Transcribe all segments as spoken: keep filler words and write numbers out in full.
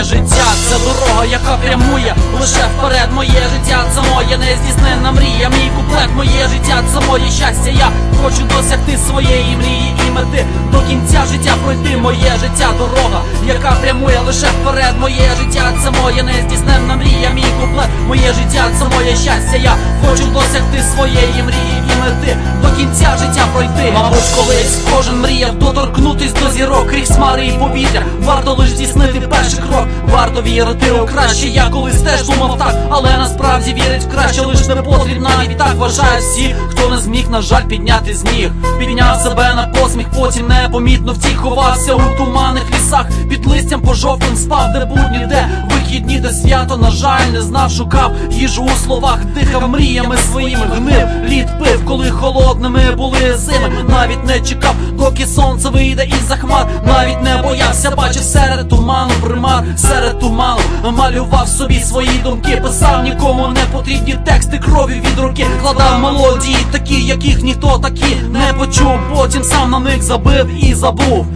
життя – це дорога, яка прямує лише вперед. Моє життя – це моя нездійсненна мрія. Мій куплет, моє життя – це моє щастя. Я хочу досягти своєї мрії і мети, до кінця життя пройти. Моє життя – дорога, яка прямує лише вперед. Моє життя – це моя нездійсненна мрія. Мій куплет, моє життя – це моє щастя. Я хочу досягти своєї мрії і мети, до кінця життя пройти. Мабуть, колись кожен мріяв доторкнутись до зірок, крізь хмари і повітря. Варто лиш здійснити перший крок, варто вірити у краще. Я колись теж думав так, але насправді вірить в краще лиш не потрібно. Навіть так вважають всі, хто не зміг, на жаль, підняти з ніг. Підняв себе на посміх, потім непомітно втік, ховався у туманних лісах, під листям пожовклим спав, де будні, де вихідні, де свято, на жаль, не знав, шукав їжу у словах, дихав мріями своїми, гнив, лід пив, коли холодними були зими. Навіть не чекав, доки сонце вийде із-за хмар, навіть не боявся, бачив серед туману примар, серед туману малював собі свої думки, писав нікому не потрібні тексти крові від руки, кладав мелодії такі, яких ніхто такі не почув, потім сам на них забив і забув.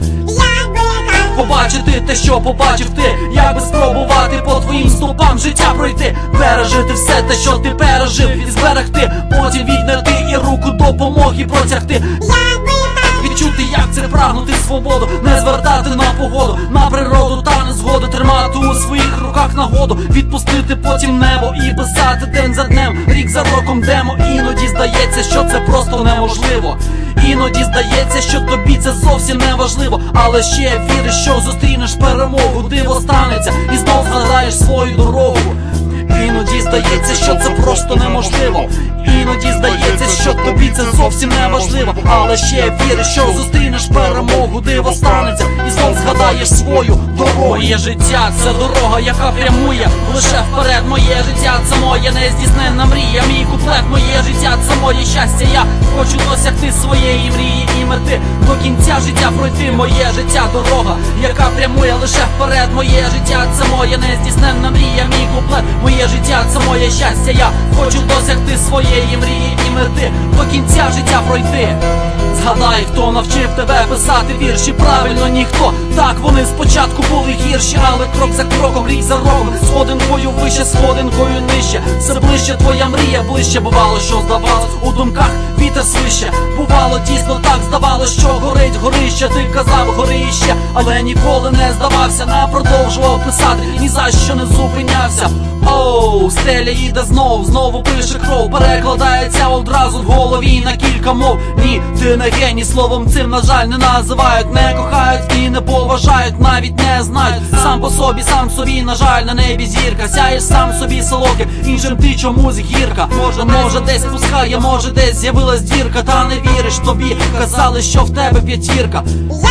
Побачити те, що побачив ти, як би спробувати по твоїм стопам життя пройти, пережити все те, що ти пережив, і зберегти, потім віднайти і руку допомоги протягти. Відчути, як це прагнути свободу, не звертати на погоду, на природу та незгоду, тримати у своїх руках нагоду, відпустити потім небо і писати день за днем, рік за роком демо. Іноді здається, що це просто неможливо, іноді здається, що тобі це зовсім не важливо, але ще віриш, що зустрінеш перемогу, диво станеться і знов згадаєш свою дорогу. Іноді здається, що це просто неможливо, іноді здається, що тобі це зовсім не важливо, але ще віриш, що зустрінеш перемогу, диво станеться і знов згадаєш свою дорогу. Моє життя – це дорога, яка прямує лише вперед. Моє життя – це моя нездійсненна мрія. Мій куплет, моє життя – це моє щастя. Я хочу досягти своєї мрії і мети, до кінця життя пройти. Моє життя – дорога, яка прямує лише вперед. Моє життя – це моя нездійсненна мрія. Мій куплет, моє життя – це моє щастя. Я хочу досягти своєї мрії і мети, до кінця життя пройти. Згадай, хто навчив тебе писати вірші правильно, ніхто. Так, вони спочатку були гірші, але крок за кроком, рік за роком, сходинкою вище, сходинкою нижче, все ближче твоя мрія, ближче. Бувало, що здавалось, у думках вітер свище, бувало дійсно так, здавалось, що горить горище. Ти казав, гори іще, але ніколи не здавався, не продовжував писати, ні за що не зупинявся. Оу, стеля їде знов, знову пише кров, перекладається одразу в голові на кілька мов. Ні, ти не геній, словом цим, на жаль, не називають, не кохають і не поважають, навіть не знають. Сам по собі, сам собі, на жаль, на небі зірка, сяєш сам собі солодким, іншим ти чомусь гірка. Може, може десь пускає, може десь з'явилась дірка, та не віриш тобі, казали, що в тебе п'ятірка.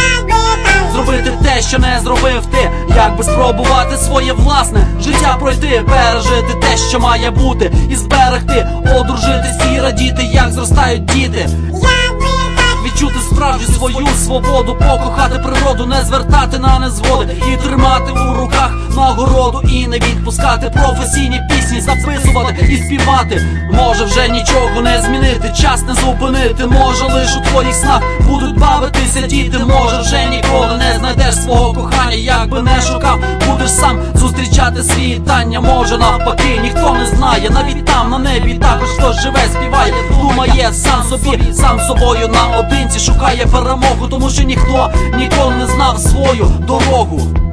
Зробити те, що не зробив ти, як би спробувати своє власне життя пройти, пережити те, що має бути, і зберегти, одружитись і радіти, як зростають діти. Відчути справжню свою свободу, покохати природу, не звертати на незгоди і тримати у руках нагороду, і не відпускати професійні пісні, записувати і співати. Може вже нічого не змінити, час не зупинити, може лиш у твоїх снах будуть бавитися діти. Може вже ніколи не знайдеш свого кохання, як би не шукав, будеш сам зустрічати світання. Може навпаки, ніхто не знає, навіть там на небі також хтось живе, співає, думає сам собі, сам собою наодинці шукає перемогу, тому що ніхто ніколи не знав свою дорогу.